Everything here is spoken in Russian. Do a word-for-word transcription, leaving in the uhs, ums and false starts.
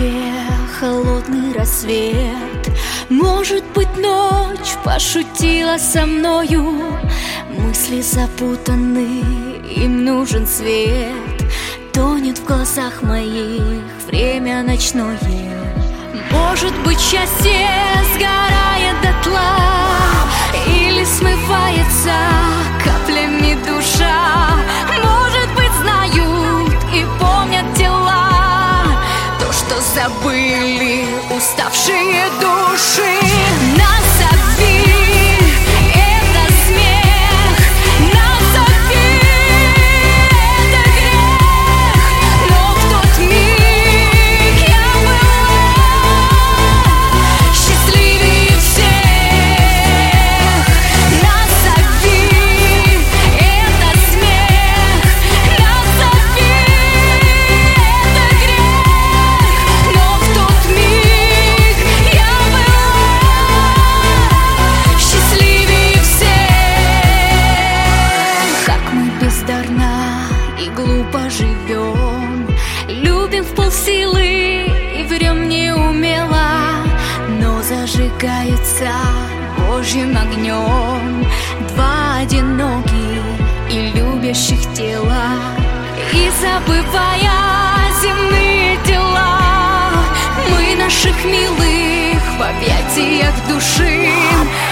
реке холодный рассвет. Может быть, ночь пошутила со мною. Мысли запутаны, им нужен свет. Тонет в глазах моих время ночное. Может быть, счастье сгорает дотла или смывается каплями душа. Может быть, знают и помнят тела то, что забыли уставшие души. Назови это смех, назови это грех, но в тот миг я была счастливее всех. Назови это смех, назови это грех, но в тот миг я была счастливее всех. Как мы бездарно и глупо живем, любим в полсилы и врем неумело, но зажигаются Божьим огнем два одиноких и любящих тела. И забывая земные дела, мы наших милых в объятиях души.